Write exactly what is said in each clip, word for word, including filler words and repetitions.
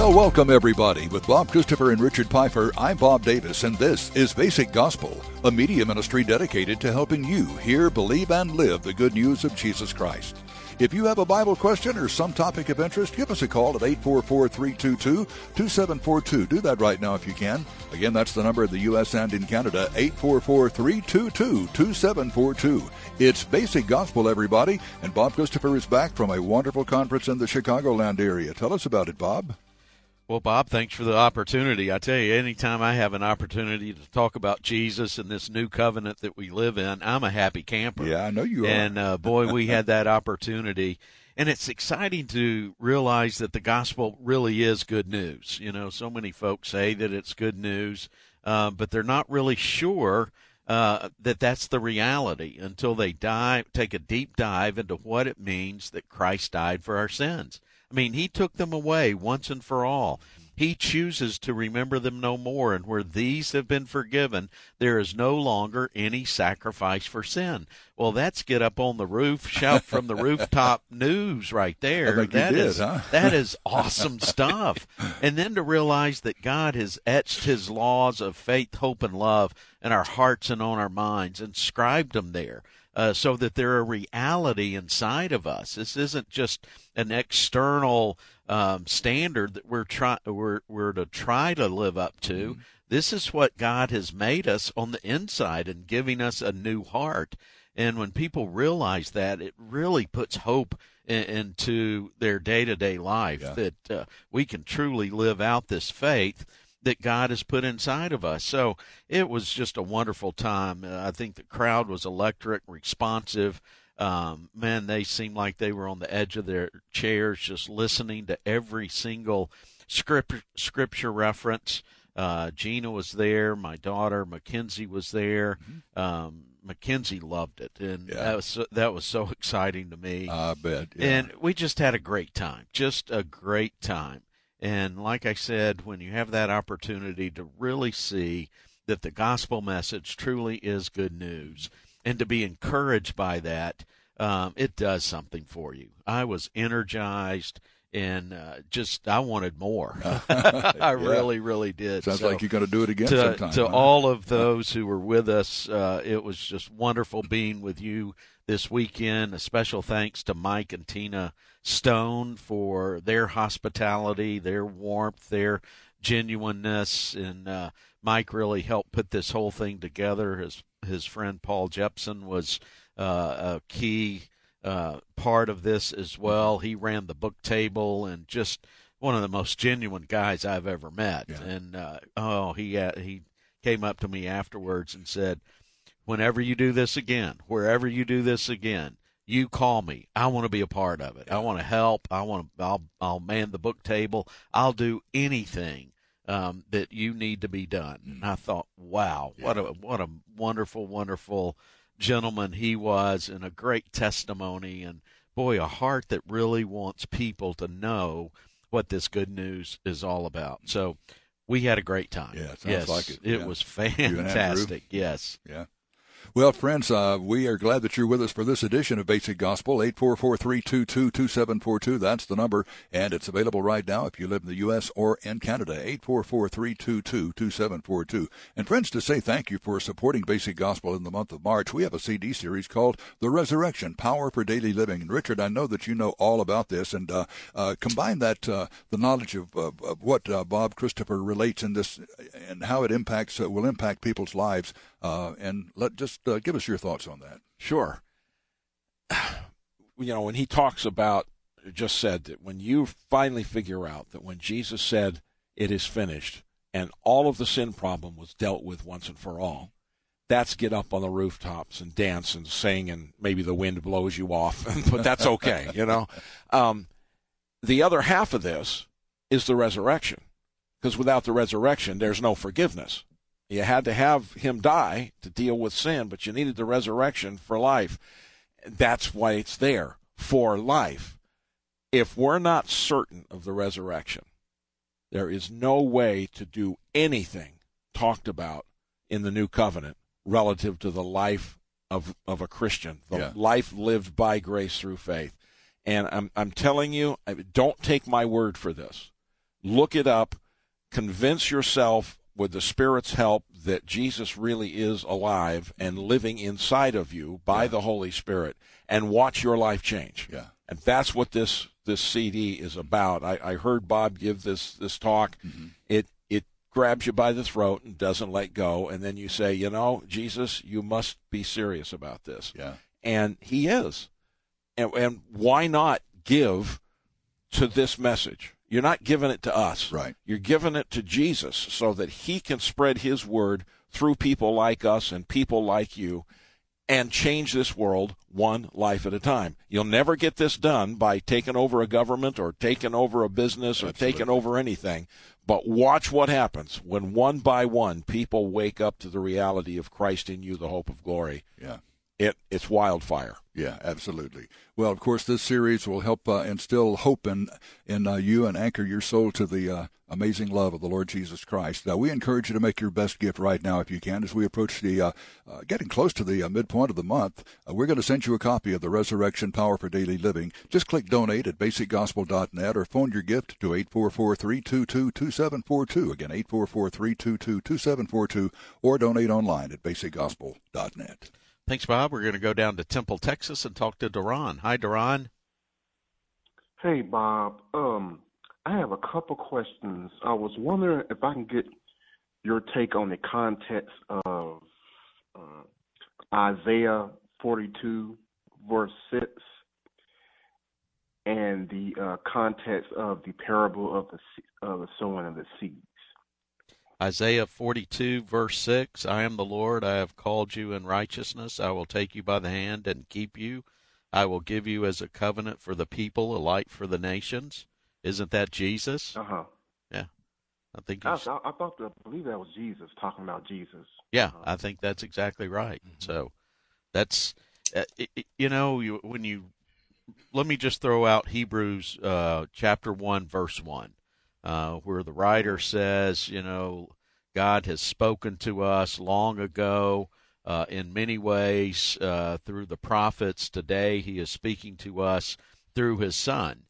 Well, welcome everybody. With Bob Christopher and Richard Pfeiffer, I'm Bob Davis, and this is Basic Gospel, a media ministry dedicated to helping you hear, believe, and live the good news of Jesus Christ. If you have a Bible question or some topic of interest, give us a call at eight four four, three two two, two seven four two. Do that right now if you can. Again, that's the number in the U S and in Canada, eight four four, three two two, two seven four two. It's Basic Gospel, everybody, and Bob Christopher is back from a wonderful conference in the Chicagoland area. Tell us about it, Bob. Well, Bob, thanks for the opportunity. I tell you, anytime I have an opportunity to talk about Jesus and this new covenant that we live in, I'm a happy camper. Yeah, I know you are. And, uh, boy, we had that opportunity. And it's exciting to realize that the gospel really is good news. You know, so many folks say that it's good news, uh, but they're not really sure uh, that that's the reality until they dive, take a deep dive into what it means that Christ died for our sins. I mean, he took them away once and for all. He chooses to remember them no more, and where these have been forgiven, there is no longer any sacrifice for sin. Well, that's get up on the roof, shout from the rooftop news right there. I think that you did, is, huh? that is awesome stuff. And then to realize that God has etched his laws of faith, hope, and love in our hearts and on our minds, inscribed them there. Uh, so that they're a reality inside of us. This isn't just an external um, standard that we're try we're we're to try to live up to. Mm-hmm. This is what God has made us on the inside and giving us a new heart. And when people realize that, it really puts hope in, into their day-to-day life, yeah. that uh, we can truly live out this faith that God has put inside of us. So it was just a wonderful time. Uh, I think the crowd was electric, responsive. Um, man, they seemed like they were on the edge of their chairs just listening to every single script, scripture reference. Uh, Gina was there. My daughter, Mackenzie, was there. Mm-hmm. Um, Mackenzie loved it, and yeah. that was so, that was so exciting to me. I bet. Yeah. And we just had a great time, just a great time. And like I said, when you have that opportunity to really see that the gospel message truly is good news and to be encouraged by that, um, it does something for you. I was energized and uh, just I wanted more. I yeah. really, really did. Sounds so, like you're going to do it again to, sometime. To huh? all of those who were with us, uh, it was just wonderful being with you this weekend. A special thanks to Mike and Tina Stone for their hospitality, their warmth, their genuineness, and uh, Mike really helped put this whole thing together. His his friend Paul Jepson was uh, a key uh, part of this as well. He ran the book table and just one of the most genuine guys I've ever met. Yeah. And uh, oh, he uh, he came up to me afterwards and said, "Whenever you do this again, wherever you do this again, you call me. I want to be a part of it. I want to help. I want to. I'll. I'll man the book table. I'll do anything um, that you need to be done." And I thought, wow, what a what a wonderful, wonderful gentleman he was, and a great testimony, and boy, a heart that really wants people to know what this good news is all about. So we had a great time. Yeah, it sounds yes, like it. It yeah. was fantastic. Yes. Yeah. Well, friends, uh, we are glad that you're with us for this edition of Basic Gospel. eight four four, three two two, two seven four two, that's the number, and it's available right now if you live in the U S or in Canada, eight four four, three two two, two seven four two. And friends, to say thank you for supporting Basic Gospel in the month of March, we have a C D series called The Resurrection, Power for Daily Living. And Richard, I know that you know all about this, and uh, uh, combine that, uh, the knowledge of, of, of what uh, Bob Christopher relates in this and how it impacts, uh, will impact people's lives, uh, and let just uh, give us your thoughts on that. Sure. You know, when he talks about, just said that when you finally figure out that when Jesus said, "It is finished," and all of the sin problem was dealt with once and for all, that's get up on the rooftops and dance and sing, and maybe the wind blows you off, but that's okay, you know. Um, the other half of this is the resurrection, because without the resurrection, there's no forgiveness. You had to have him die to deal with sin, but you needed the resurrection for life. That's why it's there, for life. If we're not certain of the resurrection, there is no way to do anything talked about in the new covenant relative to the life of of a Christian, the yeah. life lived by grace through faith. And I'm I'm telling you, don't take my word for this. Look it up. Convince yourself with the Spirit's help that Jesus really is alive and living inside of you by yeah. the Holy Spirit, and watch your life change. Yeah. And that's what this, this C D is about. I, I heard Bob give this, this talk. Mm-hmm. It it grabs you by the throat and doesn't let go, and then you say, you know, Jesus, you must be serious about this. Yeah. And he is. And, and why not give to this message? You're not giving it to us. Right. You're giving it to Jesus so that he can spread his word through people like us and people like you and change this world one life at a time. You'll never get this done by taking over a government or taking over a business or Absolutely. taking over anything. But watch what happens when one by one people wake up to the reality of Christ in you, the hope of glory. Yeah. It, it's wildfire. Yeah, absolutely. Well, of course, this series will help uh, instill hope in in uh, you and anchor your soul to the uh, amazing love of the Lord Jesus Christ. Uh, we encourage you to make your best gift right now if you can. As we approach the uh, uh, getting close to the uh, midpoint of the month, uh, we're going to send you a copy of the Resurrection Power for Daily Living. Just click donate at basic gospel dot net or phone your gift to eight four four, three two two, two seven four two. Again, eight four four, three two two, two seven four two, or donate online at basic gospel dot net. Thanks, Bob. We're going to go down to Temple, Texas, and talk to Duran. Hi, Duran. Hey, Bob. Um, I have a couple questions. I was wondering if I can get your take on the context of uh, Isaiah forty-two, verse six, and the uh, context of the parable of the, of the sowing of the seeds. Isaiah forty-two, verse six, I am the Lord, I have called you in righteousness, I will take you by the hand and keep you. I will give you as a covenant for the people, a light for the nations. Isn't that Jesus? Uh-huh. Yeah. I think I, I, I thought, I believe that was Jesus, talking about Jesus. Yeah, uh-huh. I think that's exactly right. Mm-hmm. So that's, uh, it, you know, you, when you, let me just throw out Hebrews uh, chapter one, verse one. Uh, where the writer says, you know, God has spoken to us long ago uh, in many ways uh, through the prophets. Today he is speaking to us through his Son.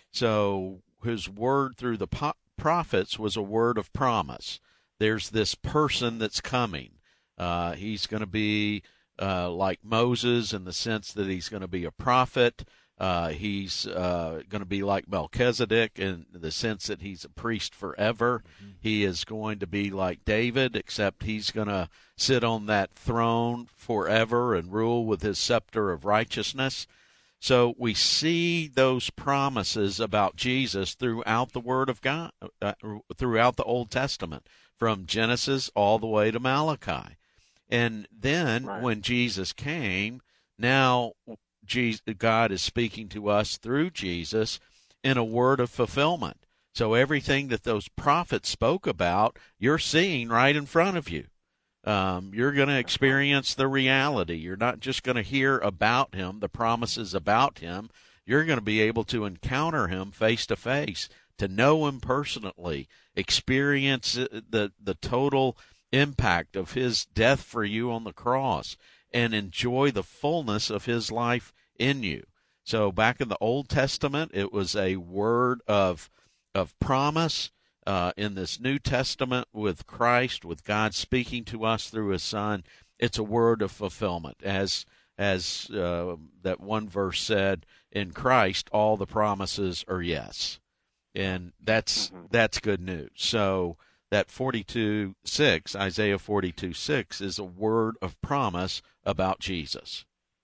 So his word through the po- prophets was a word of promise. There's this person that's coming. Uh, he's going to be uh, like Moses in the sense that he's going to be a prophet. Uh, he's uh, going to be like Melchizedek in the sense that he's a priest forever. Mm-hmm. He is going to be like David, except he's going to sit on that throne forever and rule with his scepter of righteousness. So we see those promises about Jesus throughout the Word of God, uh, throughout the Old Testament, from Genesis all the way to Malachi. And then right. when Jesus came, now Jesus, God is speaking to us through Jesus in a word of fulfillment. So everything that those prophets spoke about, you're seeing right in front of you. Um, you're going to experience the reality. You're not just going to hear about him, the promises about him. You're going to be able to encounter him face to face, to know him personally, experience the, the total impact of his death for you on the cross, and enjoy the fullness of his life in you. So back in the Old Testament, it was a word of of promise. Uh, in this New Testament with Christ, with God speaking to us through his Son, it's a word of fulfillment. As as uh, that one verse said, in Christ all the promises are yes. And that's mm-hmm. that's good news. So that forty-two six, Isaiah forty-two six, is a word of promise about Jesus.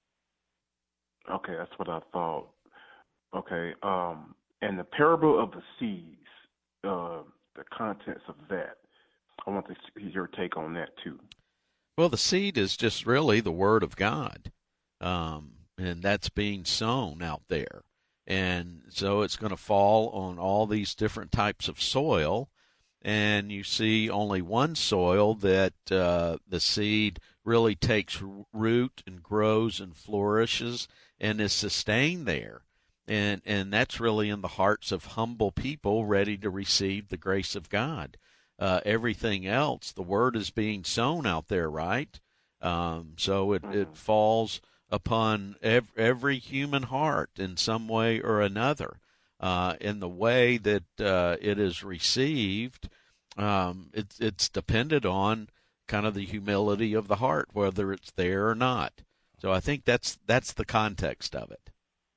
Okay, that's what I thought. Okay, um, and the parable of the seeds, uh, the contents of that, I want to hear your take on that too. Well, the seed is just really the Word of God, um, and that's being sown out there. And so it's going to fall on all these different types of soil, and you see only one soil that uh, the seed really takes root and grows and flourishes and is sustained there. And and that's really in the hearts of humble people ready to receive the grace of God. Uh, everything else, the word is being sown out there, right? Um, so it, it falls upon ev- every human heart in some way or another. uh, in the way that uh, it is received, um, it's it's dependent on kind of the humility of the heart, whether it's there or not. So I think that's that's the context of it.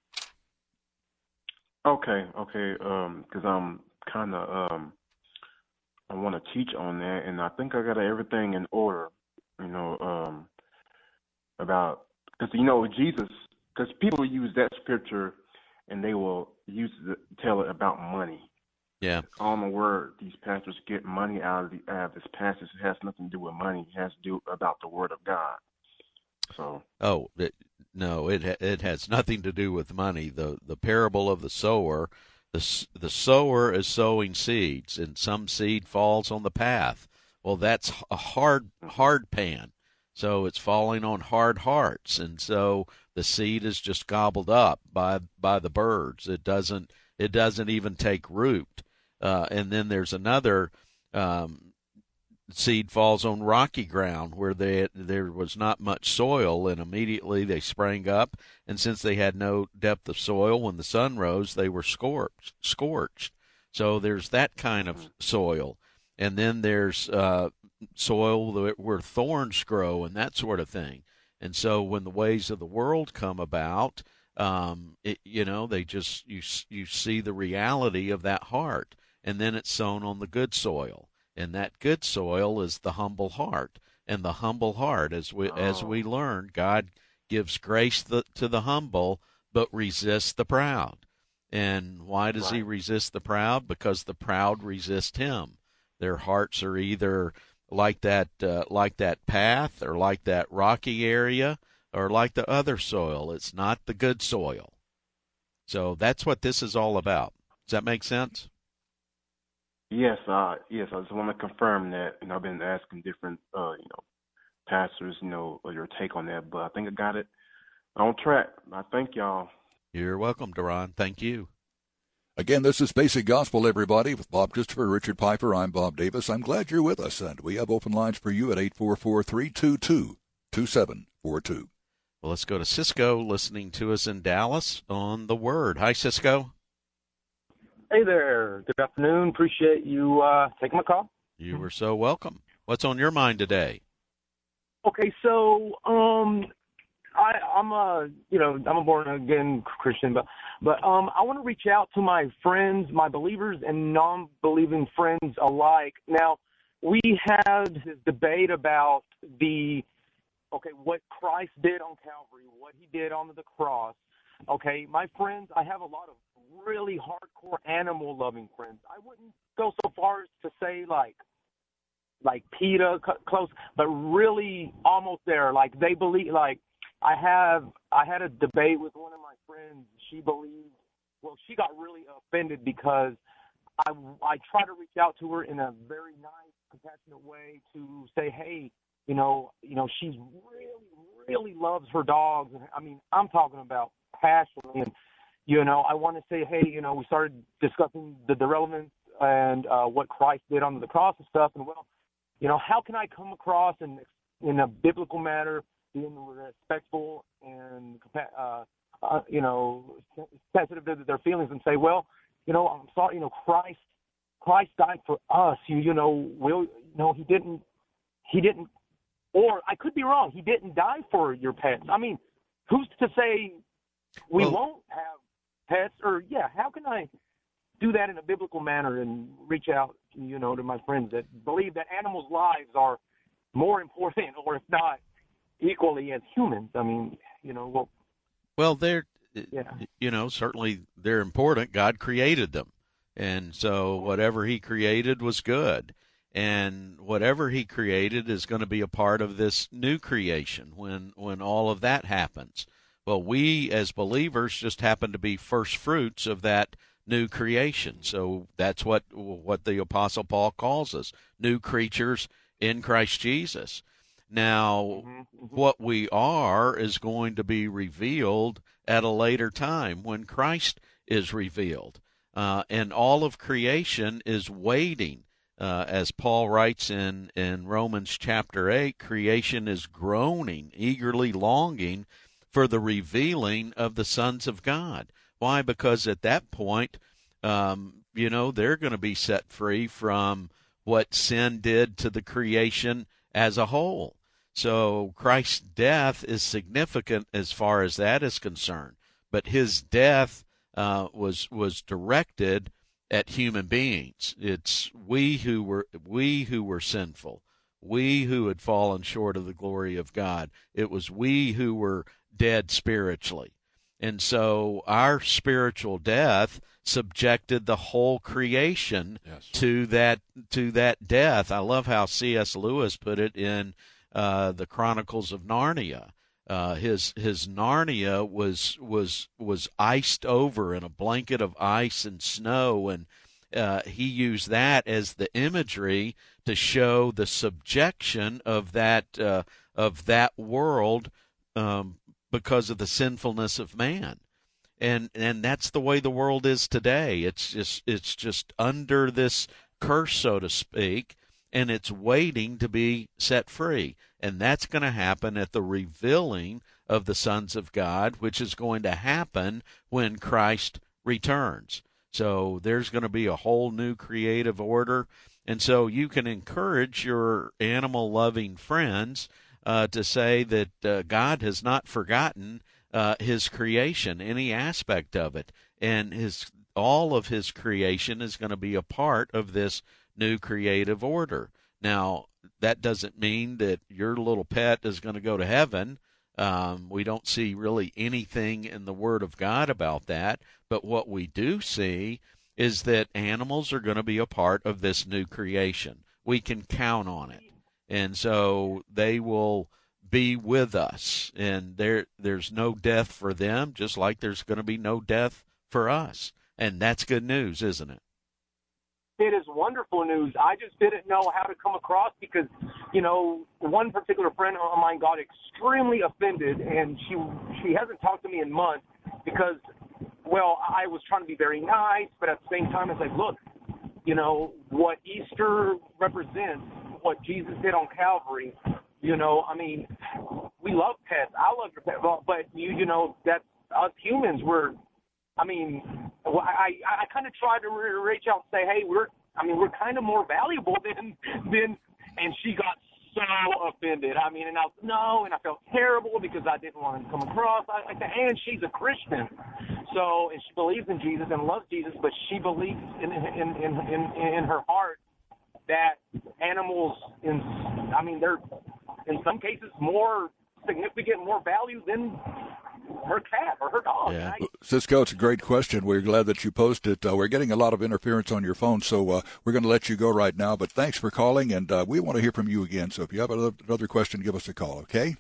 Okay, okay, um, because I'm kind of um, I want to teach on that, and I think I got everything in order, you know, um, about because you know Jesus, because people use that scripture, and they will use it, tell it about money. Yeah. I don't know where these pastors get money out of, the, out of this passage. It has nothing to do with money. It has to do about the Word of God. So. Oh, it, no, it it has nothing to do with money. The the parable of the sower, the the sower is sowing seeds, and some seed falls on the path. Well, that's a hard hard pan, so it's falling on hard hearts, and so the seed is just gobbled up by by the birds. It doesn't it doesn't even take root. Uh, and then there's another um, seed falls on rocky ground where they, there was not much soil, and immediately they sprang up. And since they had no depth of soil, when the sun rose, they were scorched. scorched. So there's that kind of soil. And then there's uh, soil where thorns grow and that sort of thing. And so when the ways of the world come about, um, it, you know, they just you you see the reality of that heart. And then it's sown on the good soil, and that good soil is the humble heart. And the humble heart, as we oh. as we learned, God gives grace the, to the humble, but resists the proud. And why does right. He resist the proud? Because the proud resist Him. Their hearts are either like that uh, like that path, or like that rocky area, or like the other soil. It's not the good soil. So that's what this is all about. Does that make sense? Yes, uh, yes. I just want to confirm that, and I've been asking different, uh, you know, pastors, you know, your take on that, but I think I got it on track. I thank y'all. You're welcome, Duran. Thank you. Again, this is Basic Gospel, everybody, with Bob Christopher, Richard Piper. I'm Bob Davis. I'm glad you're with us, and we have open lines for you at eight four four, three two two, two seven four two. Well, let's go to Cisco, listening to us in Dallas on The Word. Hi, Cisco. Hey there. Good afternoon. Appreciate you uh, taking my call. You were so welcome. What's on your mind today? Okay, so um, I, I'm a you know I'm a born again Christian, but but um, I want to reach out to my friends, my believers and non-believing friends alike. Now, we had this debate about the okay what Christ did on Calvary, what He did on the cross. Okay, my friends, I have a lot of really hardcore animal-loving friends. I wouldn't go so far as to say like like PETA close, but really almost there. Like they believe. Like I have, I had a debate with one of my friends. She believed. Well, she got really offended because I I try to reach out to her in a very nice, compassionate way to say, hey, you know, you know, she's really, really loves her dogs. And I mean, I'm talking about passionately. And you know, I want to say, hey, you know, we started discussing the, the relevance and uh, what Christ did on the cross and stuff. And, well, you know, how can I come across in, in a biblical manner, being respectful and, uh, uh, you know, sensitive to their feelings and say, well, you know, I'm sorry, you know, Christ Christ died for us. You, you know, will, you know, he didn't, he didn't, or I could be wrong. He didn't die for your pets. I mean, who's to say we well, won't have pets? Or yeah, how can I do that in a biblical manner and reach out, you know, to my friends that believe that animals' lives are more important, or if not equally, as humans? I mean, you know, well, well, they're, yeah. you know, certainly they're important. God created them, and so whatever He created was good, and whatever He created is going to be a part of this new creation when when all of that happens. Well, we as believers just happen to be first fruits of that new creation. So that's what what the Apostle Paul calls us, new creatures in Christ Jesus. Now, mm-hmm. what we are is going to be revealed at a later time when Christ is revealed. Uh, and all of creation is waiting. Uh, as Paul writes in, in Romans chapter eight, creation is groaning, eagerly longing for the revealing of the sons of God. Why? Because at that point, um, you know, they're going to be set free from what sin did to the creation as a whole. So Christ's death is significant as far as that is concerned, but his death uh, was was directed at human beings. It's we who were we who were sinful, we who had fallen short of the glory of God. It was we who were dead spiritually. And so our spiritual death subjected the whole creation yes. to that to that death. I love how C S Lewis put it in uh, the Chronicles of Narnia. Uh, his his Narnia was was was iced over in a blanket of ice and snow, and uh, he used that as the imagery to show the subjection of that uh, of that world um, because of the sinfulness of man. And and that's the way the world is today. It's just it's just under this curse, so to speak, and it's waiting to be set free. And that's going to happen at the revealing of the sons of God, which is going to happen when Christ returns. So there's going to be a whole new creative order. And so you can encourage your animal-loving friends uh, to say that uh, God has not forgotten Uh, his creation, any aspect of it, and his all of his creation is going to be a part of this new creative order. Now, that doesn't mean that your little pet is going to go to heaven. Um, we don't see really anything in the Word of God about that, but what we do see is that animals are going to be a part of this new creation. We can count on it, and so they will be with us, and there there's no death for them, just like there's going to be no death for us. And that's good news, isn't it? It is wonderful news. I just didn't know how to come across because, you know, one particular friend of mine got extremely offended, and she she hasn't talked to me in months because, well, I was trying to be very nice, but at the same time, it's like, look, you know, what Easter represents, what Jesus did on Calvary. You know, I mean, we love pets. I love your pet, but you, you know, that's us humans. We're, I mean, I, I, I kind of tried to reach out and say, hey, we're, I mean, we're kind of more valuable than, than, and she got so offended. I mean, and I was, no, and I felt terrible because I didn't want to come across. I, I said, and she's a Christian, so, and she believes in Jesus and loves Jesus, but she believes in, in, in, in, in her heart that animals, in, I mean, they're, in some cases, more significant, more value than her cat or her dog. Yeah. I, Cisco, it's a great question. We're glad that you posted. Uh, we're getting a lot of interference on your phone, so uh, we're going to let you go right now. But thanks for calling, and uh, we want to hear from you again. So if you have another question, give us a call, okay?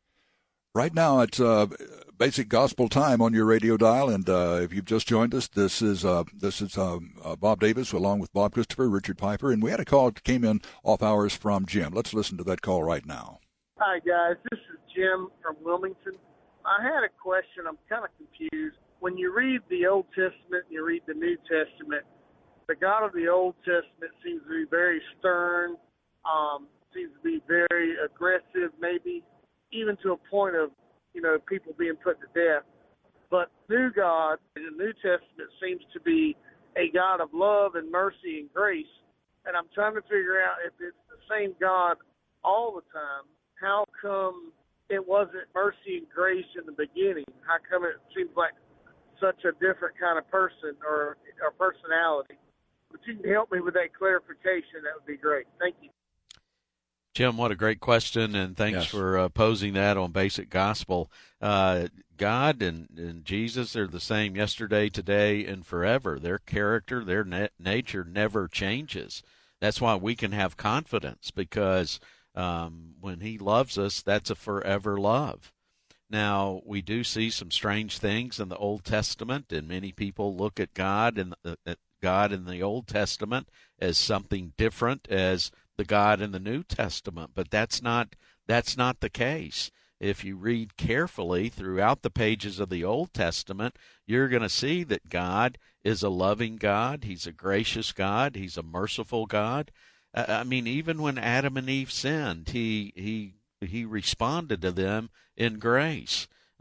Right now, it's uh, Basic Gospel time on your radio dial, and uh, if you've just joined us, this is uh, this is um, uh, Bob Davis along with Bob Christopher, Richard Piper, and we had a call that came in off hours from Jim. Let's listen to that call right now. Hi, guys. This is Jim from Wilmington. I had a question. I'm kind of confused. When you read the Old Testament and you read the New Testament, the God of the Old Testament seems to be very stern, um, seems to be very aggressive, maybe even to a point of, you know, people being put to death. But new God in the New Testament seems to be a God of love and mercy and grace. And I'm trying to figure out if it's the same God all the time. How come it wasn't mercy and grace in the beginning? How come it seems like such a different kind of person or, or personality? If you can help me with that clarification, that would be great. Thank you. Jim, what a great question, and thanks Yes. for uh, posing that on Basic Gospel. Uh, God and, and Jesus are the same yesterday, today, and forever. Their character, their na- nature never changes. That's why we can have confidence, because um, when he loves us, that's a forever love. Now, we do see some strange things in the Old Testament, and many people look at God and uh, at God in the Old Testament as something different as the God in the New Testament, but that's not that's not the case. If you read carefully throughout the pages of the Old Testament, you're going to see that God is a loving God. He's a gracious God. He's a merciful God. Uh, I mean, even when Adam and Eve sinned, he he he responded to them in grace.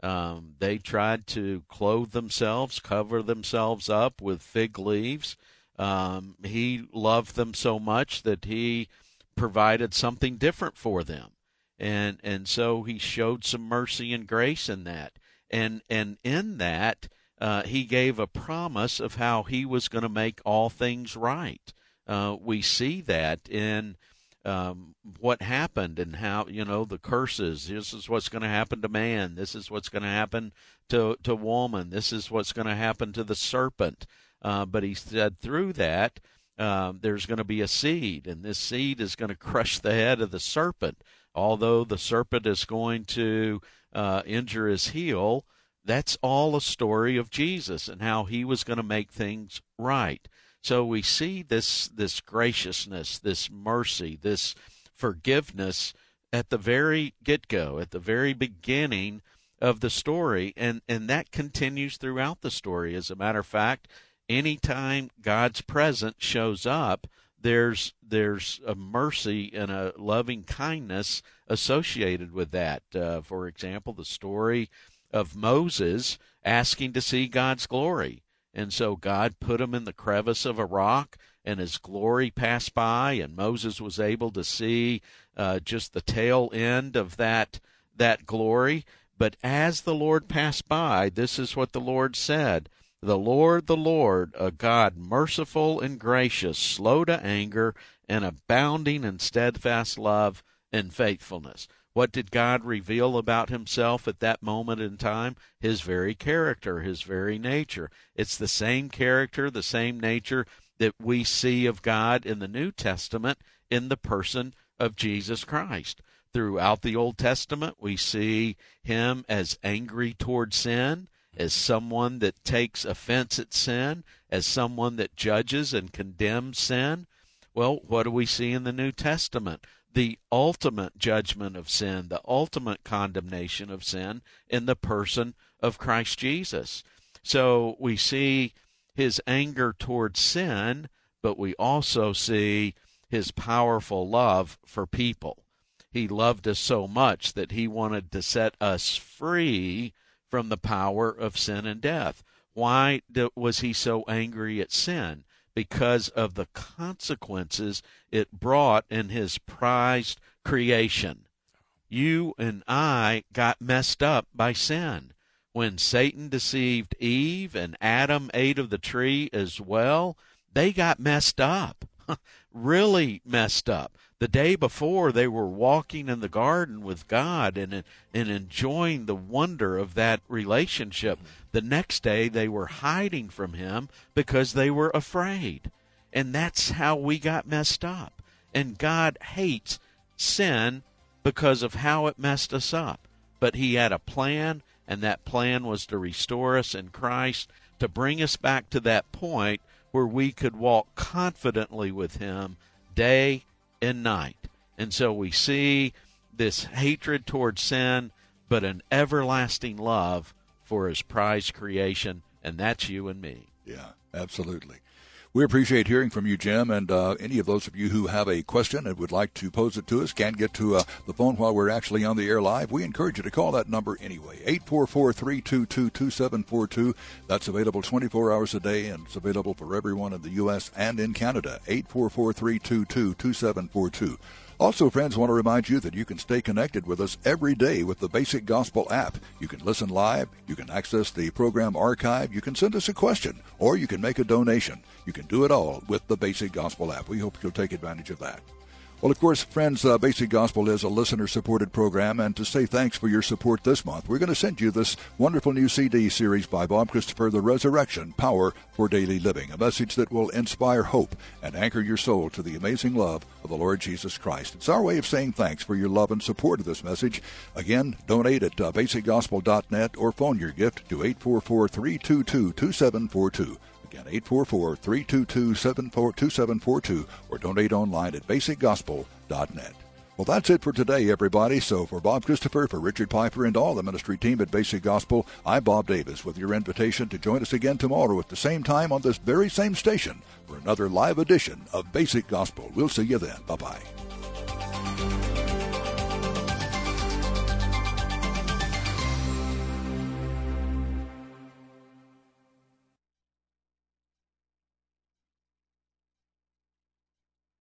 Um, they tried to clothe themselves, cover themselves up with fig leaves. Um, he loved them so much that he provided something different for them. And and so he showed some mercy and grace in that. And, and in that, uh, he gave a promise of how he was going to make all things right. Uh, we see that in um, what happened and how, you know, the curses. This is what's going to happen to man. This is what's going to happen to, to woman. This is what's going to happen to the serpent. Uh, but he said through that, um, there's going to be a seed, and this seed is going to crush the head of the serpent. Although the serpent is going to uh, injure his heel, that's all a story of Jesus and how he was going to make things right. So we see this this graciousness, this mercy, this forgiveness at the very get-go, at the very beginning of the story, and, and that continues throughout the story. As a matter of fact, anytime God's presence shows up, there's there's a mercy and a loving kindness associated with that. Uh, for example, the story of Moses asking to see God's glory. And so God put him in the crevice of a rock, and his glory passed by, and Moses was able to see uh, just the tail end of that that glory. But as the Lord passed by, this is what the Lord said, "The Lord, the Lord, a God merciful and gracious, slow to anger, and abounding in steadfast love and faithfulness." What did God reveal about himself at that moment in time? His very character, his very nature. It's the same character, the same nature that we see of God in the New Testament in the person of Jesus Christ. Throughout the Old Testament, we see him as angry toward sin, as someone that takes offense at sin, as someone that judges and condemns sin. Well, what do we see in the New Testament? The ultimate judgment of sin, the ultimate condemnation of sin in the person of Christ Jesus. So we see his anger toward sin, but we also see his powerful love for people. He loved us so much that he wanted to set us free from the power of sin and death. Why was he so angry at sin? Because of the consequences it brought in his prized creation. You and I got messed up by sin. When Satan deceived Eve and Adam ate of the tree as well, they got messed up, really messed up. The day before, they were walking in the garden with God and, and enjoying the wonder of that relationship. The next day, they were hiding from him because they were afraid. And that's how we got messed up. And God hates sin because of how it messed us up. But he had a plan, and that plan was to restore us in Christ, to bring us back to that point where we could walk confidently with him day and night. And so we see this hatred towards sin, but an everlasting love for his prized creation, and that's you and me. Yeah, absolutely. We appreciate hearing from you, Jim, and uh, any of those of you who have a question and would like to pose it to us, can't get to uh, the phone while we're actually on the air live, we encourage you to call that number anyway, eight four four, three two two, two seven four two. That's available twenty-four hours a day, and it's available for everyone in the U S and in Canada, eight four four, three two two, two seven four two. Also, friends, want to remind you that you can stay connected with us every day with the Basic Gospel app. You can listen live, you can access the program archive, you can send us a question, or you can make a donation. You can do it all with the Basic Gospel app. We hope you'll take advantage of that. Well, of course, friends, uh, Basic Gospel is a listener-supported program, and to say thanks for your support this month, we're going to send you this wonderful new C D series by Bob Christopher, The Resurrection, Power for Daily Living, a message that will inspire hope and anchor your soul to the amazing love of the Lord Jesus Christ. It's our way of saying thanks for your love and support of this message. Again, donate at uh, basic gospel dot net or phone your gift to eight four four, three two two, two seven four two. Again, eight four four, three two two, two seven four two, or donate online at basic gospel dot net. Well, that's it for today, everybody. So for Bob Christopher, for Richard Piper, and all the ministry team at Basic Gospel, I'm Bob Davis with your invitation to join us again tomorrow at the same time on this very same station for another live edition of Basic Gospel. We'll see you then. Bye-bye.